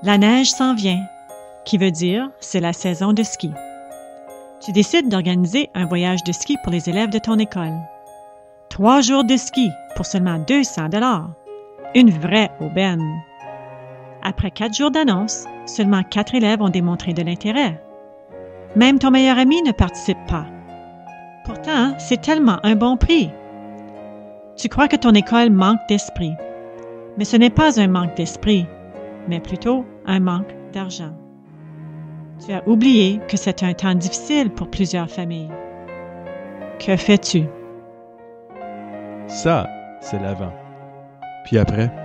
La neige s'en vient, qui veut dire c'est la saison de ski. Tu décides d'organiser un voyage de ski pour les élèves de ton école. 3 jours de ski pour seulement 200 $. Une vraie aubaine. Après 4 jours d'annonce, seulement 4 élèves ont démontré de l'intérêt. Même ton meilleur ami ne participe pas. Pourtant, c'est tellement un bon prix. Tu crois que ton école manque d'esprit. Mais ce n'est pas un manque d'esprit, mais plutôt un manque d'argent. Tu as oublié que c'est un temps difficile pour plusieurs familles. Que fais-tu? Ça, c'est l'avant. Puis après?